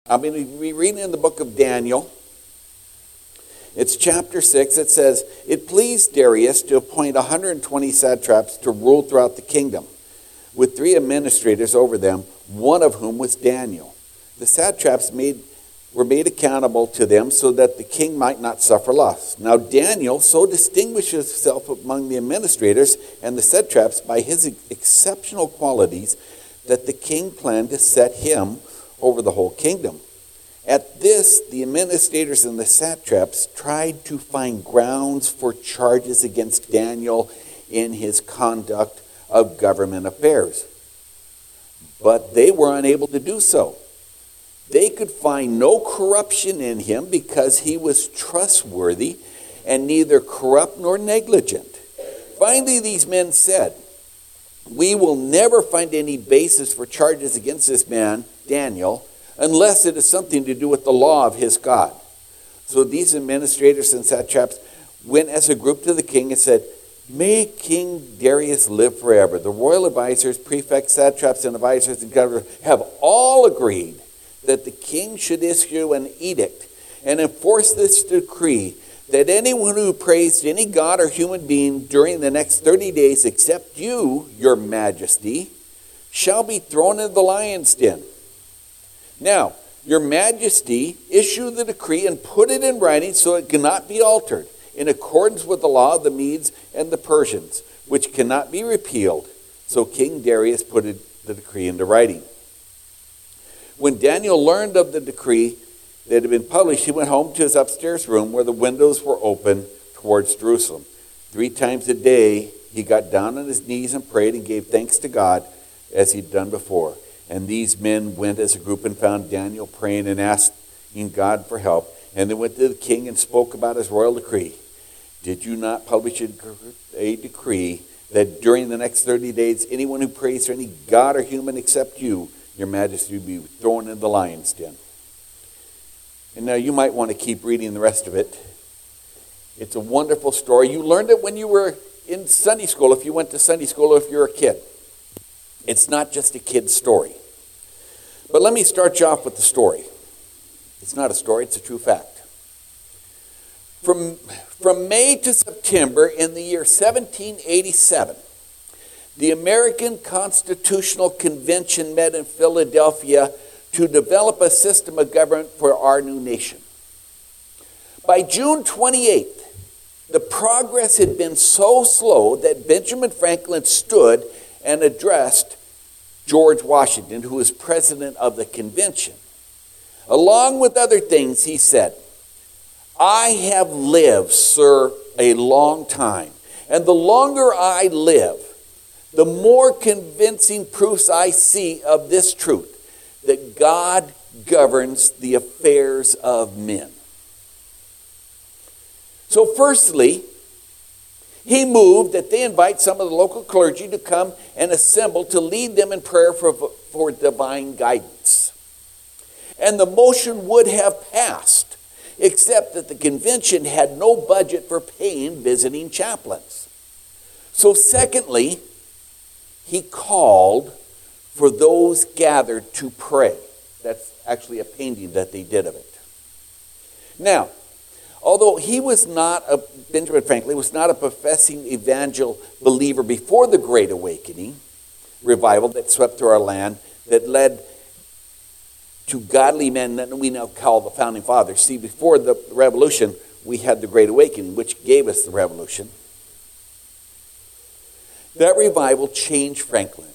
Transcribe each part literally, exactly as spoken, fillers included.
I'm going to be reading in the book of Daniel. It's chapter six. It says, "It pleased Darius to appoint one hundred twenty satraps to rule throughout the kingdom, with three administrators over them, one of whom was Daniel. The satraps made, were made accountable to them so that the king might not suffer loss. Now Daniel so distinguished himself among the administrators and the satraps by his exceptional qualities that the king planned to set him over the whole kingdom. At this, the administrators and the satraps tried to find grounds for charges against Daniel in his conduct of government affairs. But they were unable to do so. They could find no corruption in him because he was trustworthy and neither corrupt nor negligent. Finally, these men said, 'We will never find any basis for charges against this man, Daniel, unless it is something to do with the law of his God.' So these administrators and satraps went as a group to the king and said, 'May King Darius live forever. The royal advisors, prefects, satraps, and advisors and governors have all agreed that the king should issue an edict and enforce this decree that anyone who prays to any god or human being during the next thirty days, except you, your majesty, shall be thrown into the lion's den. Now, your majesty, issue the decree and put it in writing so it cannot be altered, in accordance with the law of the Medes and the Persians, which cannot be repealed.' So King Darius put it, the decree into writing. When Daniel learned of the decree that had been published, he went home to his upstairs room where the windows were open towards Jerusalem. Three times a day he got down on his knees and prayed and gave thanks to God as he'd done before. And these men went as a group and found Daniel praying and asking God for help. And they went to the king and spoke about his royal decree. 'Did you not publish a decree that during the next thirty days, anyone who prays to any god or human except you, your majesty, will be thrown in the lion's den?' And now you might want to keep reading the rest of it. It's a wonderful story. You learned it when you were in Sunday school, if you went to Sunday school or if you're a kid. It's not just a kid's story. But let me start you off with the story. It's not a story, it's a true fact. From, from May to September in the year seventeen eighty-seven, the American Constitutional Convention met in Philadelphia to develop a system of government for our new nation. By June twenty-eighth, the progress had been so slow that Benjamin Franklin stood and addressed George Washington, who was president of the convention. Along with other things, he said, "I have lived, sir, a long time, and the longer I live, the more convincing proofs I see of this truth, that God governs the affairs of men." So firstly, he moved that they invite some of the local clergy to come and assemble to lead them in prayer for, for divine guidance. And the motion would have passed, except that the convention had no budget for paying visiting chaplains. So secondly, he called for those gathered to pray. That's actually a painting that they did of it. Now, although he was not a, Benjamin Franklin was not a professing evangel believer before the Great Awakening revival that swept through our land, that led to godly men that we now call the Founding Fathers. See, before the Revolution, we had the Great Awakening, which gave us the Revolution. That revival changed Franklin.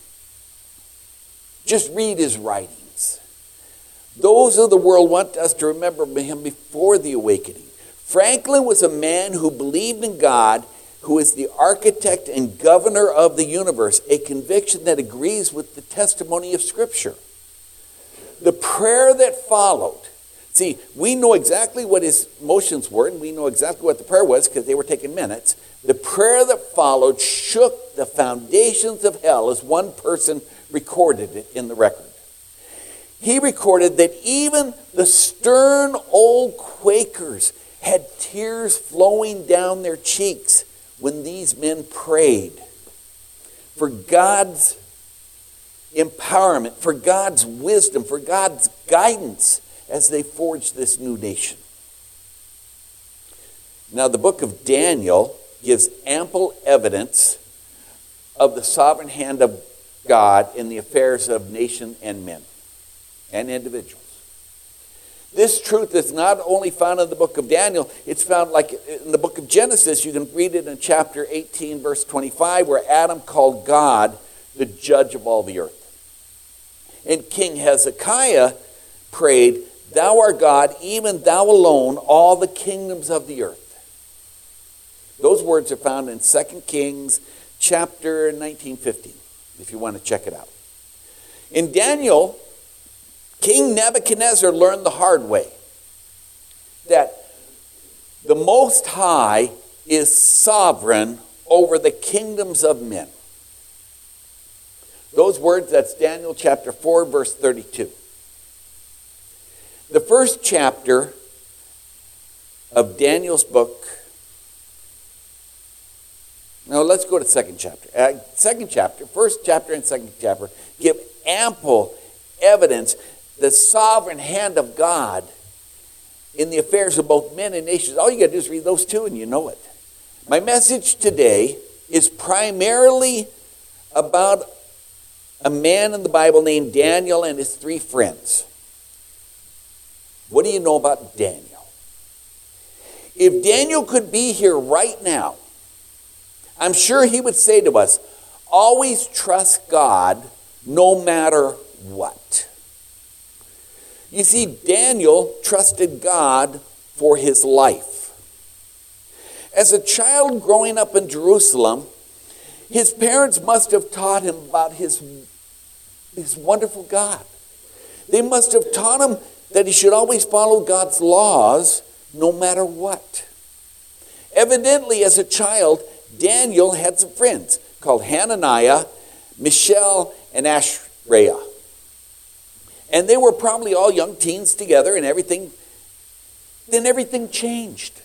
Just read his writings. Those of the world want us to remember him before the awakening. Franklin was a man who believed in God, who is the architect and governor of the universe, a conviction that agrees with the testimony of Scripture. The prayer that followed, see, we know exactly what his motions were, and we know exactly what the prayer was because they were taking minutes. The prayer that followed shook the foundations of hell, as one person recorded it in the record. He recorded that even the stern old Quakers had tears flowing down their cheeks when these men prayed for God's empowerment, for God's wisdom, for God's guidance as they forge this new nation. Now, the book of Daniel gives ample evidence of the sovereign hand of God in the affairs of nation and men and individuals. This truth is not only found in the book of Daniel, it's found like in the book of Genesis. You can read it in chapter eighteen, verse twenty-five, where Adam called God the judge of all the earth. And King Hezekiah prayed, "Thou art God, even thou alone, all the kingdoms of the earth." Those words are found in Second Kings chapter nineteen fifteen, if you want to check it out. In Daniel, King Nebuchadnezzar learned the hard way that the Most High is sovereign over the kingdoms of men. Those words, that's Daniel chapter four, verse thirty-two. The first chapter of Daniel's book, no, let's go to the second chapter. Uh, second chapter, first chapter and second chapter give ample evidence the sovereign hand of God in the affairs of both men and nations. All you got to do is read those two and you know it. My message today is primarily about a man in the Bible named Daniel and his three friends. What do you know about Daniel? If Daniel could be here right now, I'm sure he would say to us, always trust God no matter what. You see, Daniel trusted God for his life. As a child growing up in Jerusalem, his parents must have taught him about his, his wonderful God. They must have taught him that he should always follow God's laws no matter what. Evidently, as a child, Daniel had some friends called Hananiah, Mishael, and Azariah. And they were probably all young teens together, and everything, then everything changed.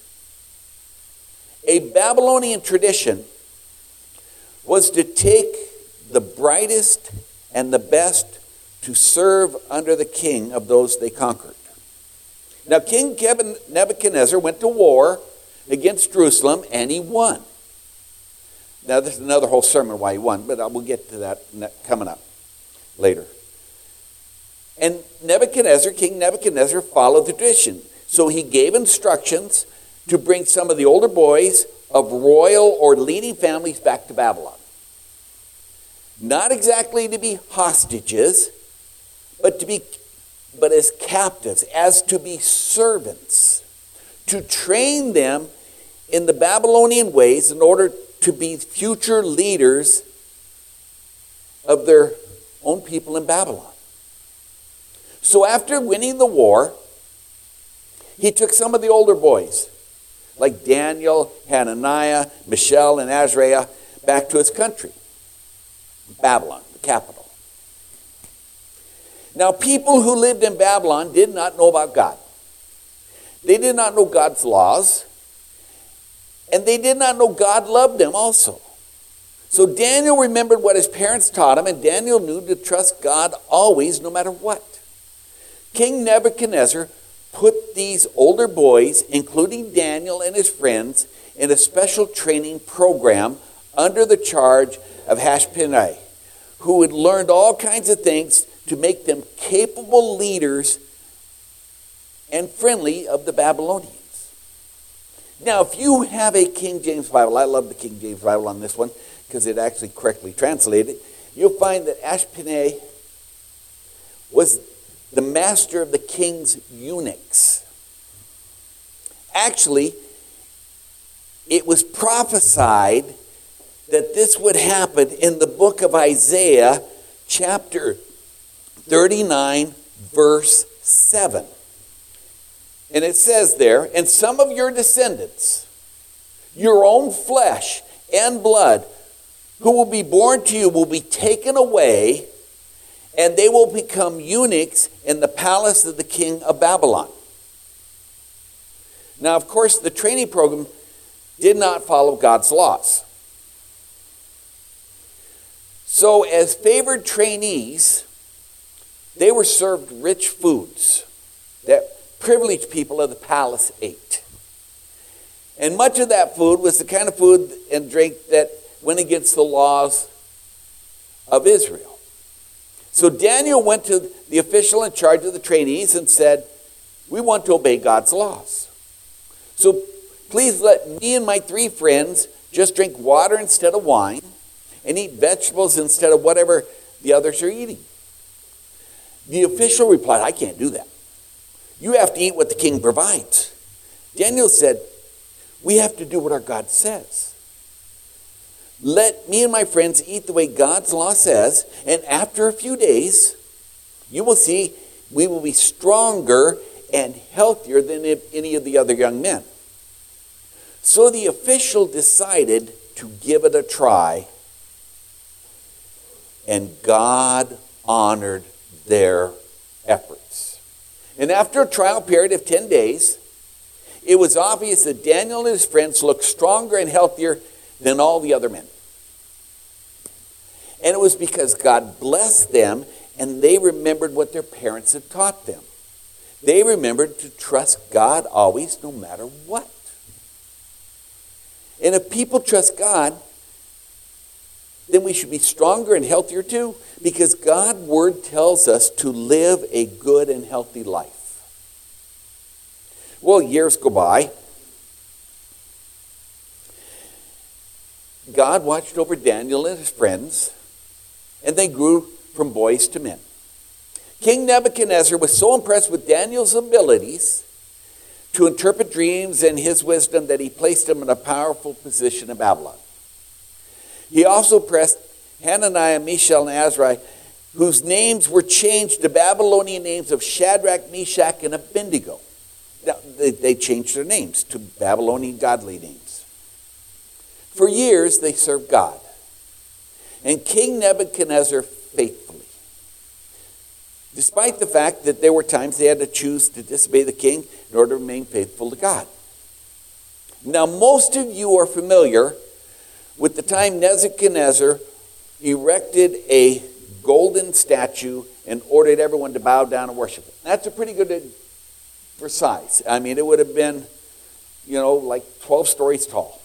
A Babylonian tradition was to take the brightest and the best to serve under the king of those they conquered. Now, King Nebuchadnezzar went to war against Jerusalem, and he won. Now, there's another whole sermon why he won, but we'll get to that coming up later. And Nebuchadnezzar, King Nebuchadnezzar, followed the tradition. So he gave instructions to bring some of the older boys of royal or leading families back to Babylon. Not exactly to be hostages, but to be, but as captives, as to be servants, to train them in the Babylonian ways in order to be future leaders of their own people in Babylon. So after winning the war, he took some of the older boys, like Daniel, Hananiah, Mishael, and Azariah, back to his country, Babylon, the capital. Now, people who lived in Babylon did not know about God. They did not know God's laws, and they did not know God loved them also. So Daniel remembered what his parents taught him, and Daniel knew to trust God always, no matter what. King Nebuchadnezzar put these older boys, including Daniel and his friends, in a special training program under the charge of Ashpenaz, who had learned all kinds of things to make them capable leaders and friendly of the Babylonians. Now, if you have a King James Bible, I love the King James Bible on this one because it actually correctly translated, you'll find that Ashpenaz was the master of the king's eunuchs. Actually, it was prophesied that this would happen in the book of Isaiah, chapter thirty-nine, verse seven. And it says there, "And some of your descendants, your own flesh and blood, who will be born to you, will be taken away, and they will become eunuchs in the palace of the king of Babylon." Now, of course, the training program did not follow God's laws. So as favored trainees, they were served rich foods that privileged people of the palace ate. And much of that food was the kind of food and drink that went against the laws of Israel. So Daniel went to the official in charge of the trainees and said, we want to obey God's laws. So please let me and my three friends just drink water instead of wine and eat vegetables instead of whatever the others are eating. The official replied, I can't do that. You have to eat what the king provides. Daniel said, we have to do what our God says. Let me and my friends eat the way God's law says, and after a few days, you will see we will be stronger and healthier than any of the other young men. So the official decided to give it a try, and God honored their efforts. And after a trial period of ten days, it was obvious that Daniel and his friends looked stronger and healthier than all the other men. And it was because God blessed them and they remembered what their parents had taught them. They remembered to trust God always, no matter what. And if people trust God, then we should be stronger and healthier too, because God's word tells us to live a good and healthy life. Well, years go by. God watched over Daniel and his friends, and they grew from boys to men. King Nebuchadnezzar was so impressed with Daniel's abilities to interpret dreams and his wisdom that he placed him in a powerful position in Babylon. He also pressed Hananiah, Mishael, and Azariah, whose names were changed to Babylonian names of Shadrach, Meshach, and Abednego. Now, they, they changed their names to Babylonian godly names. For years, they served God. And King Nebuchadnezzar faithfully. Despite the fact that there were times they had to choose to disobey the king in order to remain faithful to God. Now, most of you are familiar with the time Nebuchadnezzar erected a golden statue and ordered everyone to bow down and worship it. That's a pretty good for size. I mean, it would have been, you know, like twelve stories tall.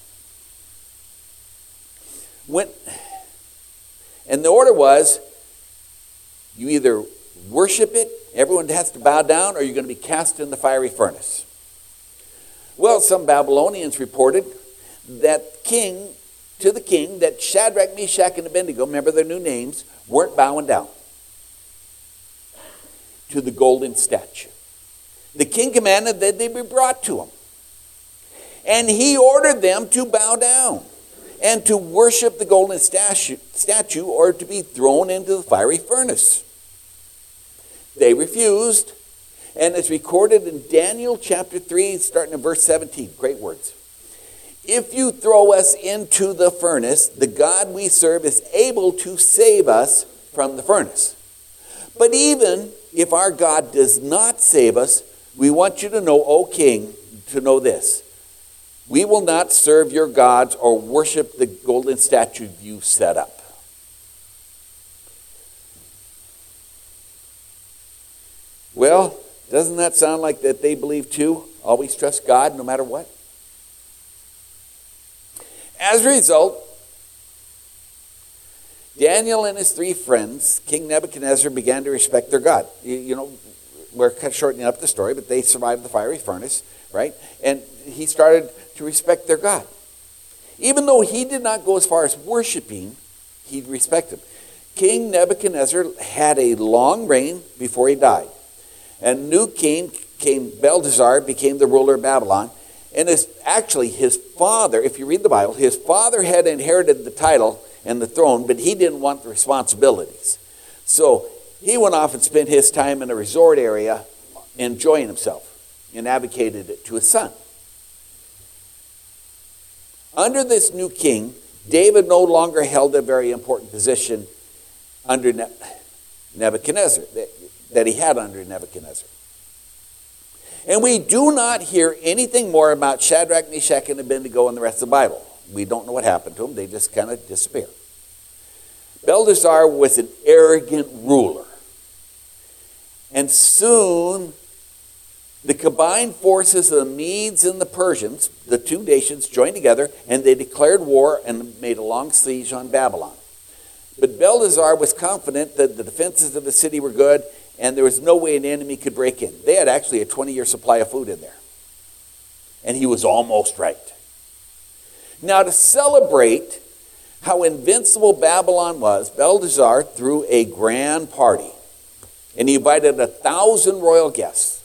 When, and the order was, you either worship it, everyone has to bow down, or you're going to be cast in the fiery furnace. Well, some Babylonians reported that king, to the king, that Shadrach, Meshach, and Abednego, remember their new names, weren't bowing down to the golden statue. The king commanded that they be brought to him. And he ordered them to bow down and to worship the golden statue, statue or to be thrown into the fiery furnace. They refused, and it's recorded in Daniel chapter three, starting in verse seventeen. Great words. If you throw us into the furnace, the God we serve is able to save us from the furnace. But even if our God does not save us, we want you to know, O king, to know this. We will not serve your gods or worship the golden statue you set up. Well, doesn't that sound like that they believe too? Always trust God no matter what? As a result, Daniel and his three friends, King Nebuchadnezzar, began to respect their God. You, you know, we're kind of shortening up the story, but they survived the fiery furnace, right? And he started to respect their God. Even though he did not go as far as worshiping, he respected him. King Nebuchadnezzar had a long reign before he died. And new king, King Belshazzar, became the ruler of Babylon. And it's actually his father, if you read the Bible, his father had inherited the title and the throne, but he didn't want the responsibilities. So he went off and spent his time in a resort area enjoying himself and advocated it to his son. Under this new king, David no longer held a very important position under Nebuchadnezzar, that he had under Nebuchadnezzar. And we do not hear anything more about Shadrach, Meshach, and Abednego in the rest of the Bible. We don't know what happened to them. They just kind of disappear. Belshazzar was an arrogant ruler. And soon, the combined forces of the Medes and the Persians, the two nations, joined together, and they declared war and made a long siege on Babylon. But Belshazzar was confident that the defenses of the city were good, and there was no way an enemy could break in. They had actually a twenty-year supply of food in there. And he was almost right. Now, to celebrate how invincible Babylon was, Belshazzar threw a grand party. And he invited a thousand royal guests.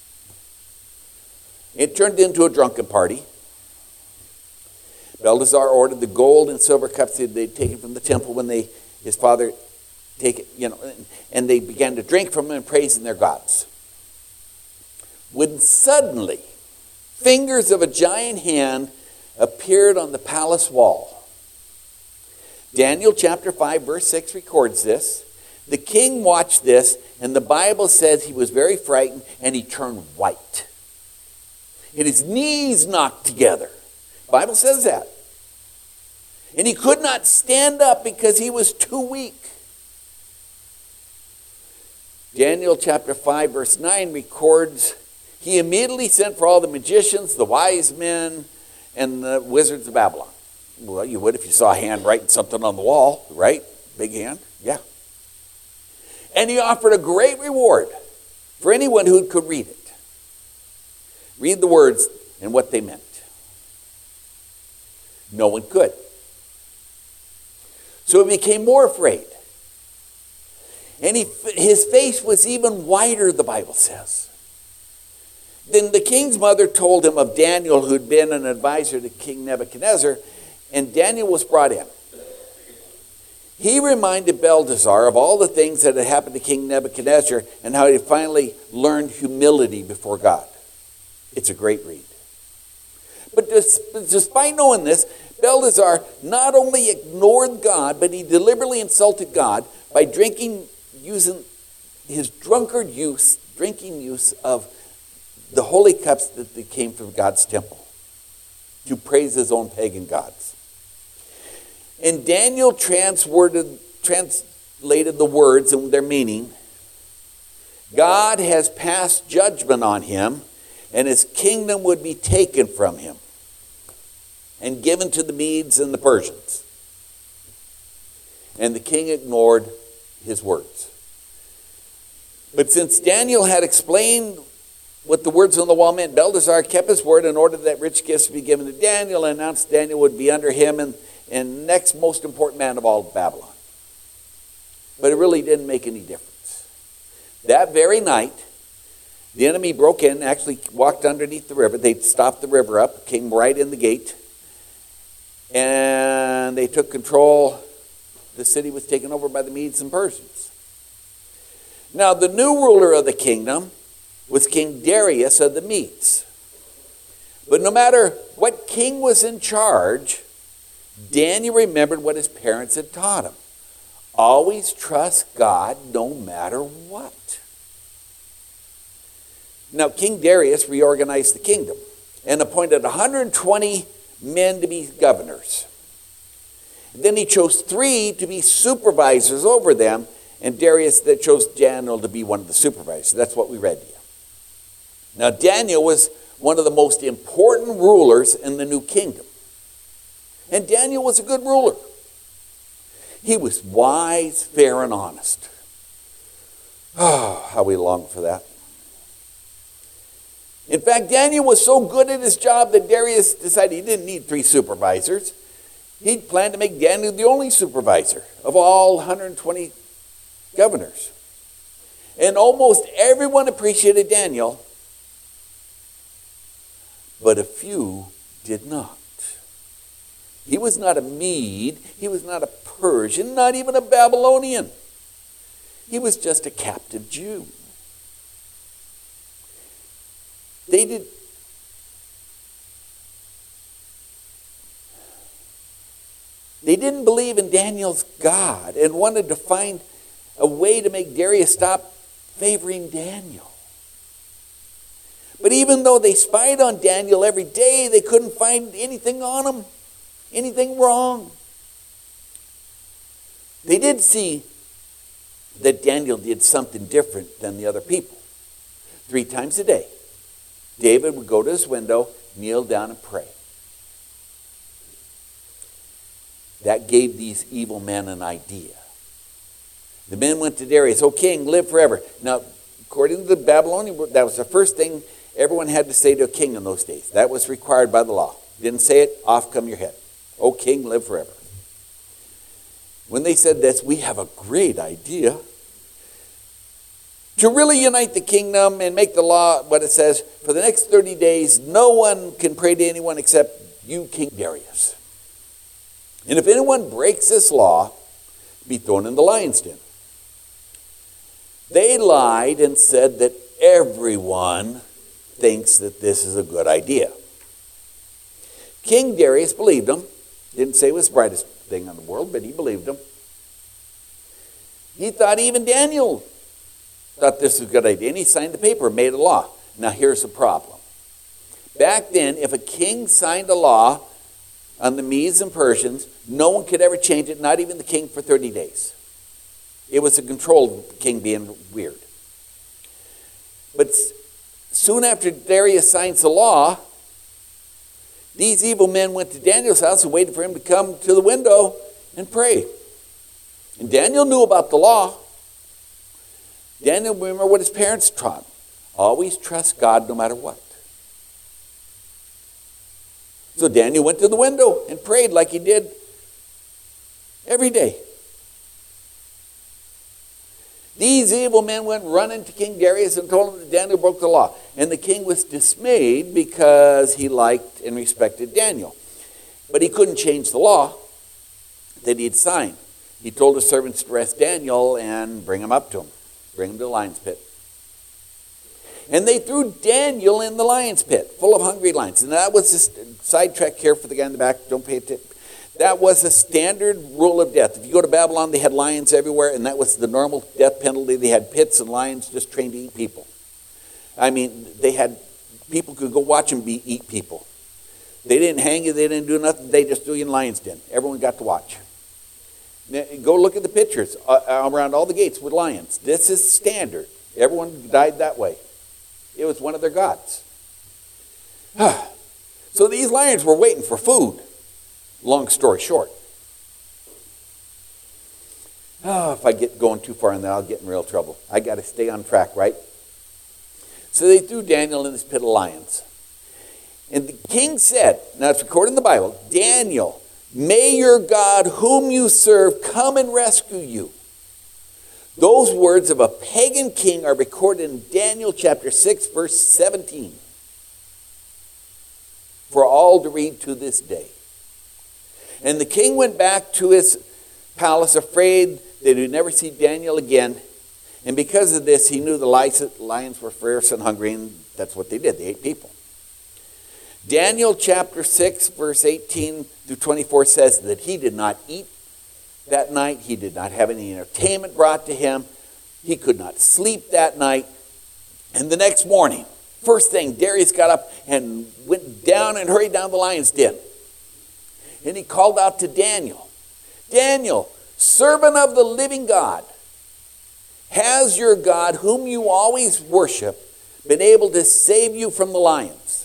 It turned into a drunken party. Belshazzar ordered the gold and silver cups that they'd taken from the temple when they, his father, take it, you know, and they began to drink from them and praising their gods. When suddenly, fingers of a giant hand appeared on the palace wall. Daniel chapter five, verse six records this. The king watched this, and the Bible says he was very frightened, and he turned white. And his knees knocked together. The Bible says that. And he could not stand up because he was too weak. Daniel chapter five, verse nine records, he immediately sent for all the magicians, the wise men, and the wizards of Babylon. Well, you would if you saw a hand writing something on the wall, right? Big hand, yeah. And he offered a great reward for anyone who could read it. Read the words and what they meant. No one could. So he became more afraid. And he, his face was even whiter, the Bible says. Then the king's mother told him of Daniel, who'd been an advisor to King Nebuchadnezzar, and Daniel was brought in. He reminded Belshazzar of all the things that had happened to King Nebuchadnezzar and how he finally learned humility before God. It's a great read. But despite knowing this, Belshazzar not only ignored God, but he deliberately insulted God by drinking, using his drunkard use, drinking use of the holy cups that came from God's temple to praise his own pagan gods. And Daniel transworded, translated the words and their meaning. God has passed judgment on him, and his kingdom would be taken from him and given to the Medes and the Persians. And the king ignored his words. But since Daniel had explained what the words on the wall meant, Belshazzar kept his word and ordered that rich gifts be given to Daniel, and announced Daniel would be under him and, and next most important man of all Babylon. But it really didn't make any difference. That very night, the enemy broke in, actually walked underneath the river. They stopped the river up, came right in the gate, and they took control. The city was taken over by the Medes and Persians. Now, the new ruler of the kingdom was King Darius of the Medes. But no matter what king was in charge, Daniel remembered what his parents had taught him. Always trust God no matter what. Now, King Darius reorganized the kingdom and appointed one hundred twenty men to be governors. Then he chose three to be supervisors over them, and Darius that chose Daniel to be one of the supervisors. That's what we read here. Now, Daniel was one of the most important rulers in the new kingdom. And Daniel was a good ruler. He was wise, fair, and honest. Oh, how we long for that. In fact, Daniel was so good at his job that Darius decided he didn't need three supervisors. He planned to make Daniel the only supervisor of all one hundred twenty governors. And almost everyone appreciated Daniel, but a few did not. He was not a Mede, he was not a Persian, not even a Babylonian. He was just a captive Jew. They did. They didn't believe in Daniel's God and wanted to find a way to make Darius stop favoring Daniel. But even though they spied on Daniel every day, they couldn't find anything on him, anything wrong. They did see that Daniel did something different than the other people. Three times a day, David would go to his window, kneel down and pray. That gave these evil men an idea. The men went to Darius, "O king, live forever." Now, according to the Babylonian, that was the first thing everyone had to say to a king in those days. That was required by the law. Didn't say it, off come your head. "O king, live forever." When they said this, "We have a great idea to really unite the kingdom and make the law what it says. For the next thirty days, no one can pray to anyone except you, King Darius. And if anyone breaks this law, be thrown in the lion's den." They lied and said that everyone thinks that this is a good idea. King Darius believed them. Didn't say it was the brightest thing in the world, but he believed them. He thought even Daniel thought this was a good idea, and he signed the paper, made a law. Now here's the problem. Back then, if a king signed a law on the Medes and Persians, no one could ever change it, not even the king, for thirty days. It was a control of the king being weird. But soon after Darius signs the law, these evil men went to Daniel's house and waited for him to come to the window and pray. And Daniel knew about the law. Daniel, remember what his parents taught. Always trust God no matter what. So Daniel went to the window and prayed like he did every day. These evil men went running to King Darius and told him that Daniel broke the law. And the king was dismayed because he liked and respected Daniel. But he couldn't change the law that he had signed. He told his servants to arrest Daniel and bring him up to him. Bring him to the lion's pit. And they threw Daniel in the lion's pit, full of hungry lions. And that was just sidetrack here for the guy in the back. Don't pay attention. That was a standard rule of death. If you go to Babylon, they had lions everywhere, and that was the normal death penalty. They had pits and lions just trained to eat people. I mean, they had people could go watch them be, eat people. They didn't hang you. They didn't do nothing. They just threw you in the lion's den. Everyone got to watch. Now, go look at the pictures uh, around all the gates with lions. This is standard. Everyone died that way. It was one of their gods. So these lions were waiting for food. Long story short. Oh, if I get going too far in there, I'll get in real trouble. I got to stay on track, right? So they threw Daniel in this pit of lions. And the king said, now it's recorded in the Bible, "Daniel, may your God whom you serve come and rescue you." Those words of a pagan king are recorded in Daniel chapter six, verse seventeen. For all to read to this day. And the king went back to his palace afraid that he would never see Daniel again. And because of this, he knew the lions were fierce and hungry, and that's what they did. They ate people. Daniel chapter six, verse eighteen through twenty-four says that he did not eat that night. He did not have any entertainment brought to him. He could not sleep that night. And the next morning, first thing, Darius got up and went down and hurried down the lion's den. And he called out to Daniel, "Daniel, servant of the living God, has your God, whom you always worship, been able to save you from the lions?"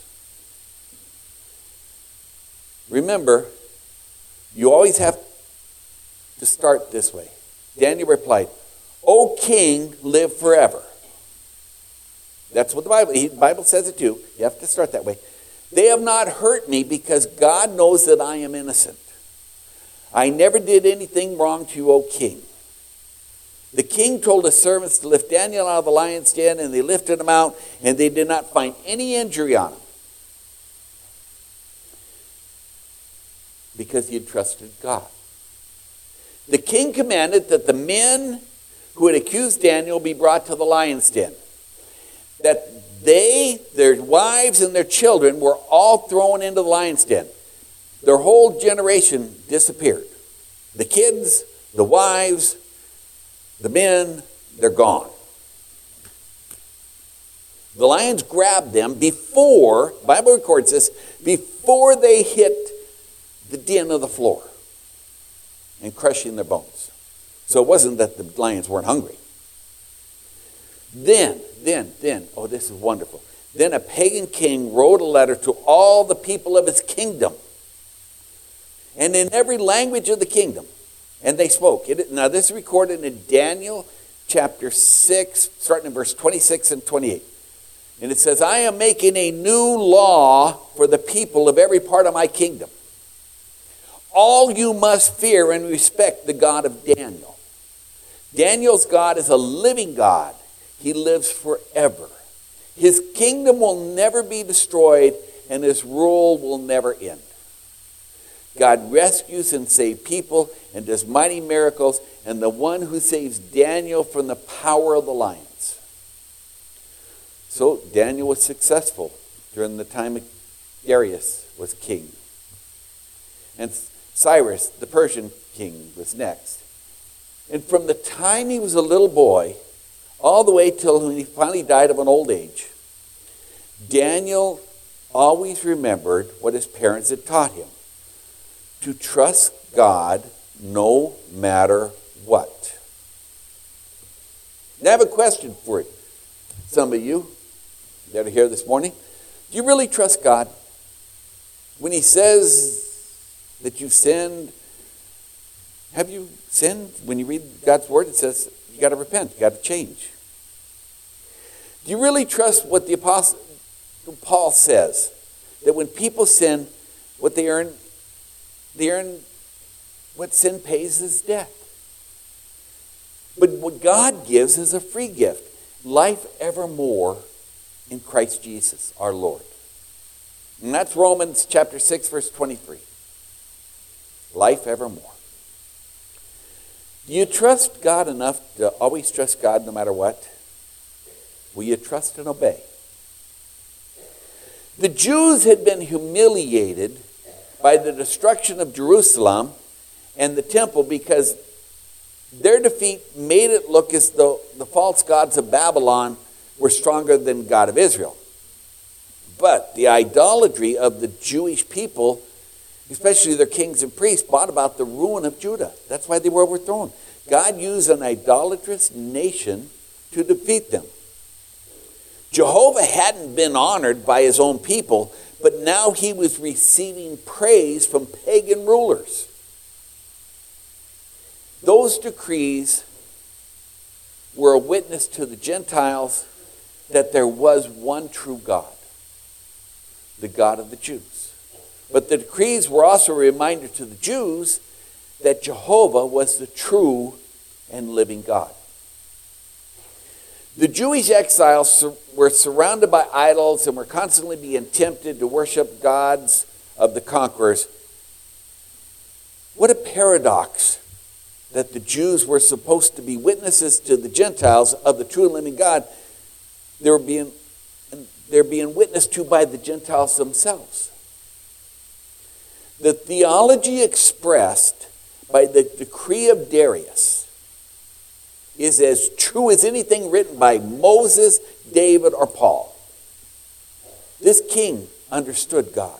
Remember, you always have to start this way. Daniel replied, "O king, live forever." That's what the Bible, the Bible says it too. You have to start that way. "They have not hurt me because God knows that I am innocent. I never did anything wrong to you, O king." The king told his servants to lift Daniel out of the lion's den, and they lifted him out, and they did not find any injury on him because he had trusted God. The king commanded that the men who had accused Daniel be brought to the lion's den. That they, their wives, and their children were all thrown into the lion's den. Their whole generation disappeared. The kids, the wives, the men, they're gone. The lions grabbed them before, the Bible records this, before they hit the den of the floor and crushing their bones. So it wasn't that the lions weren't hungry. Then, then, then, oh, this is wonderful. Then a pagan king wrote a letter to all the people of his kingdom, and in every language of the kingdom, and they spoke. It, now this is recorded in Daniel chapter six, starting in verse twenty-six and twenty-eight. And it says, I am making a new law for the people of every part of my kingdom. All you must fear and respect the God of Daniel. Daniel's God is a living God. He lives forever. His kingdom will never be destroyed, and his rule will never end. God rescues and saves people and does mighty miracles, and the one who saves Daniel from the power of the lions. So Daniel was successful during the time Darius was king. And Cyrus, the Persian king, was next. And from the time he was a little boy, all the way till he finally died of an old age, Daniel always remembered what his parents had taught him: to trust God no matter what. Now I have a question for you. Some of you that are here this morning, do you really trust God? When he says that you've sinned, have you sinned? When you read God's word, it says you got to repent, you got to change. Do you really trust what the apostle Paul says, that when people sin, what they earn, they earn what sin pays is death? But what God gives is a free gift, life evermore in Christ Jesus, our Lord. And that's Romans chapter six, verse twenty-three. Life evermore. Do you trust God enough to always trust God no matter what? Will you trust and obey? The Jews had been humiliated by the destruction of Jerusalem and the temple because their defeat made it look as though the false gods of Babylon were stronger than the God of Israel. But the idolatry of the Jewish people, especially their kings and priests, brought about the ruin of Judah. That's why they were overthrown. God used an idolatrous nation to defeat them. Jehovah hadn't been honored by his own people, but now he was receiving praise from pagan rulers. Those decrees were a witness to the Gentiles that there was one true God, the God of the Jews. But the decrees were also a reminder to the Jews that Jehovah was the true and living God. The Jewish exiles were surrounded by idols and were constantly being tempted to worship gods of the conquerors. What a paradox that the Jews were supposed to be witnesses to the Gentiles of the true and living God. They were being, they're being witnessed to by the Gentiles themselves. The theology expressed by the decree of Darius is as true as anything written by Moses, David, or Paul. This king understood God.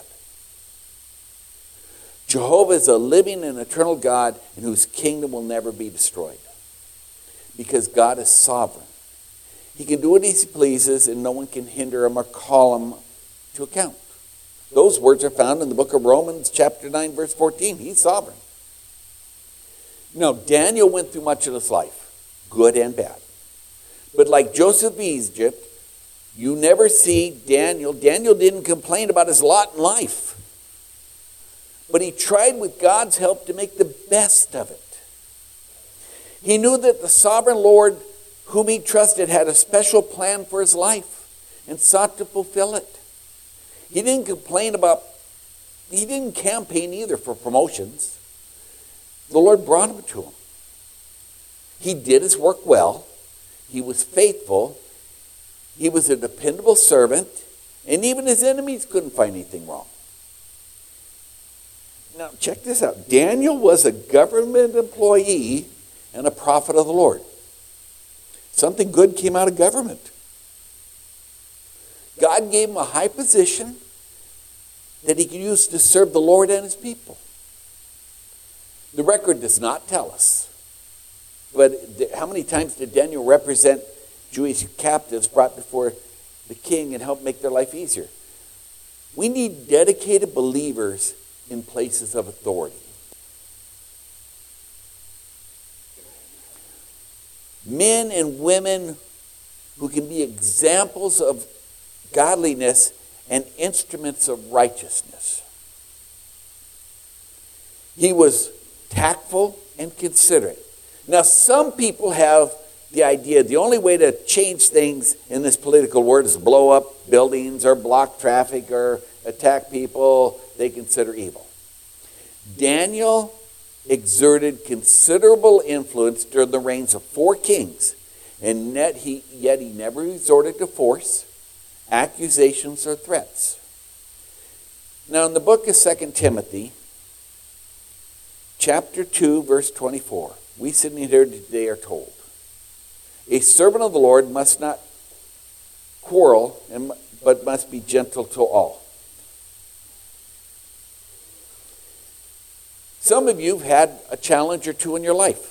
Jehovah is a living and eternal God in whose kingdom will never be destroyed, because God is sovereign. He can do what he pleases, and no one can hinder him or call him to account. Those words are found in the book of Romans chapter nine, verse fourteen. He's sovereign. Now, Daniel went through much of his life, good and bad. But like Joseph of Egypt, you never see Daniel. Daniel didn't complain about his lot in life. But he tried with God's help to make the best of it. He knew that the sovereign Lord whom he trusted had a special plan for his life and sought to fulfill it. He didn't complain about, he didn't campaign either for promotions. The Lord brought him to him. He did his work well. He was faithful. He was a dependable servant. And even his enemies couldn't find anything wrong. Now, check this out. Daniel was a government employee and a prophet of the Lord. Something good came out of government. God gave him a high position that he could use to serve the Lord and his people. The record does not tell us but th- how many times did Daniel represent Jewish captives brought before the king and help make their life easier? We need dedicated believers in places of authority. Men and women who can be examples of godliness and instruments of righteousness. He was tactful and considerate. Now, some people have the idea the only way to change things in this political world is to blow up buildings or block traffic or attack people they consider evil. Daniel exerted considerable influence during the reigns of four kings, and yet he, yet he never resorted to force, accusations, or threats. Now, in the book of Second Timothy, chapter two, verse twenty-four, we sitting here today are told, a servant of the Lord must not quarrel, but must be gentle to all. Some of you have had a challenge or two in your life.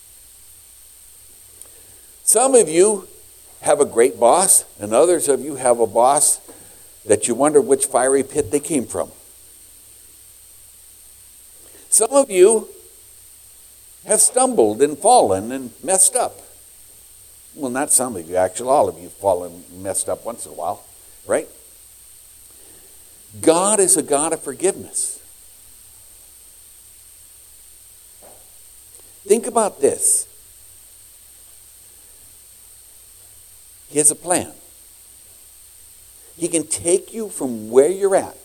Some of you have a great boss, and others of you have a boss that you wonder which fiery pit they came from. Some of you have stumbled and fallen and messed up. Well, not some of you, actually. All of you have fallen and messed up once in a while, right? God is a God of forgiveness. Think about this. He has a plan. He can take you from where you're at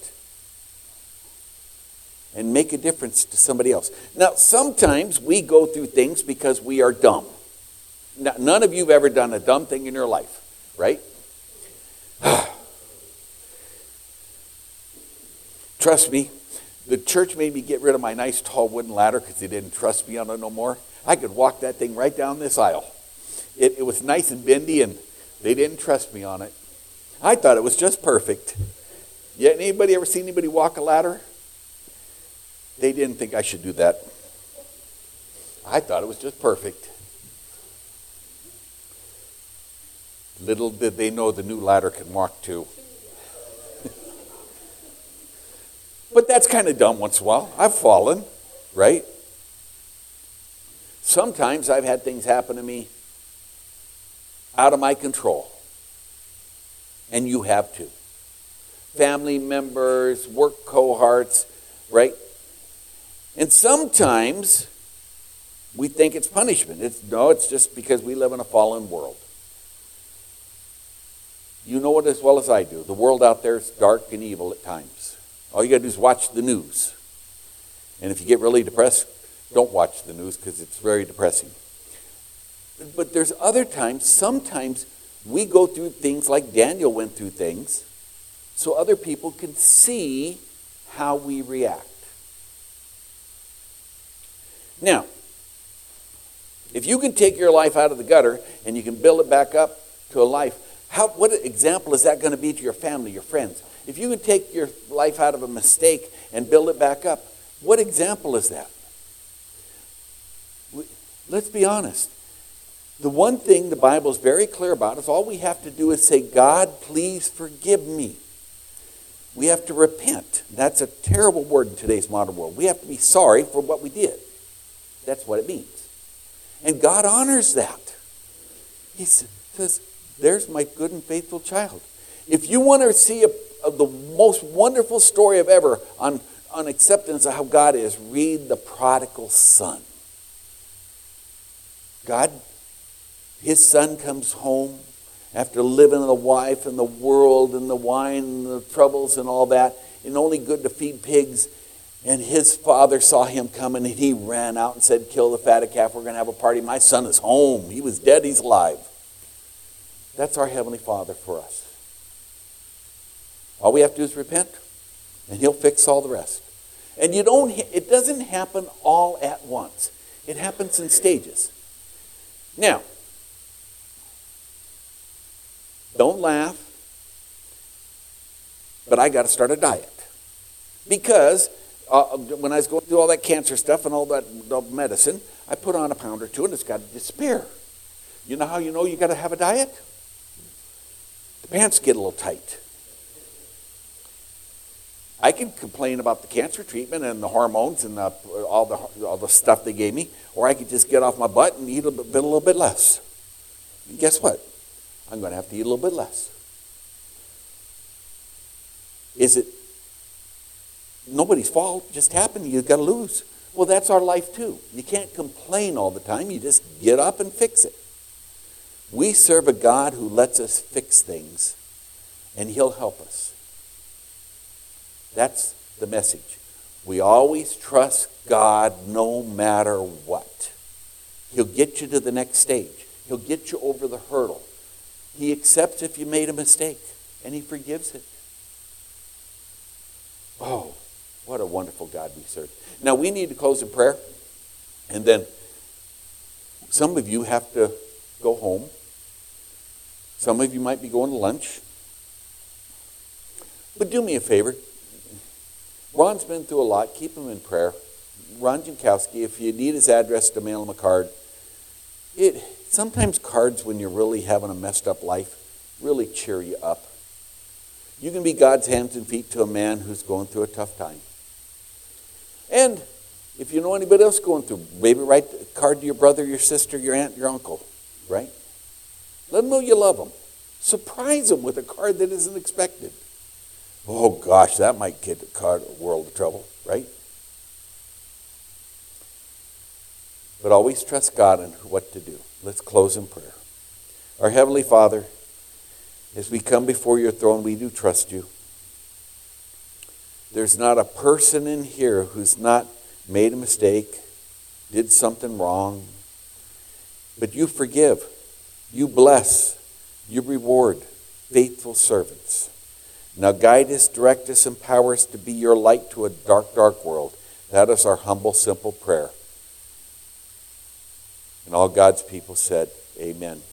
and make a difference to somebody else. Now, sometimes we go through things because we are dumb. Now, none of you have ever done a dumb thing in your life, right? Trust me, the church made me get rid of my nice tall wooden ladder because they didn't trust me on it no more. I could walk that thing right down this aisle. It, it was nice and bendy, and they didn't trust me on it. I thought it was just perfect. Yet anybody ever seen anybody walk a ladder? They didn't think I should do that. I thought it was just perfect. Little did they know the new ladder can walk too. But that's kind of dumb once in a while. I've fallen, right? Sometimes I've had things happen to me out of my control. And you have too. Family members, work cohorts, right? And sometimes we think it's punishment. It's, no, it's just because we live in a fallen world. You know it as well as I do. The world out there is dark and evil at times. All you got to do is watch the news. And if you get really depressed, don't watch the news because it's very depressing. But there's other times, sometimes we go through things like Daniel went through things so other people can see how we react. Now, if you can take your life out of the gutter and you can build it back up to a life, how, what example is that going to be to your family, your friends? If you can take your life out of a mistake and build it back up, what example is that? Let's be honest. The one thing the Bible is very clear about is all we have to do is say, God, please forgive me. We have to repent. That's a terrible word in today's modern world. We have to be sorry for what we did. That's what it means. And God honors that. He says, there's my good and faithful child. If you want to see a, a, the most wonderful story of ever on, on acceptance of how God is, read the prodigal son. God, his son comes home after living with the wife and the world and the wine and the troubles and all that, and only good to feed pigs. And his father saw him coming, and he ran out and said, kill the fatted calf, we're going to have a party. My son is home. He was dead, he's alive. That's our Heavenly Father for us. All we have to do is repent, and he'll fix all the rest. And you don't. It doesn't happen all at once. It happens in stages. Now, don't laugh, but I got to start a diet. Because uh, when I was going through all that cancer stuff and all that all medicine, I put on a pound or two and it's got to disappear. You know how you know you got to have a diet? The pants get a little tight. I can complain about the cancer treatment and the hormones and the, all the all the stuff they gave me, or I could just get off my butt and eat a, bit, a little bit less. And guess what? I'm going to have to eat a little bit less. Is it nobody's fault? It just happened. You've got to lose. Well, that's our life too. You can't complain all the time. You just get up and fix it. We serve a God who lets us fix things, and He'll help us. That's the message. We always trust God no matter what. He'll get you to the next stage. He'll get you over the hurdle. He accepts if you made a mistake, and He forgives it. Oh, what a wonderful God we serve. Now, we need to close in prayer, and then some of you have to go home. Some of you might be going to lunch. But do me a favor. Ron's been through a lot. Keep him in prayer. Ron Jankowski, if you need his address to mail him a card. It sometimes cards, when you're really having a messed up life, really cheer you up. You can be God's hands and feet to a man who's going through a tough time. And if you know anybody else going through, maybe write a card to your brother, your sister, your aunt, your uncle, right? Let them know you love them. Surprise them with a card that isn't expected. Oh gosh, that might get the card a world of trouble, right? But always trust God in what to do. Let's close in prayer. Our Heavenly Father, as we come before your throne, we do trust you. There's not a person in here who's not made a mistake, did something wrong. But you forgive, you bless, you reward faithful servants. Now guide us, direct us, empower us to be your light to a dark, dark world. That is our humble, simple prayer. And all God's people said, amen.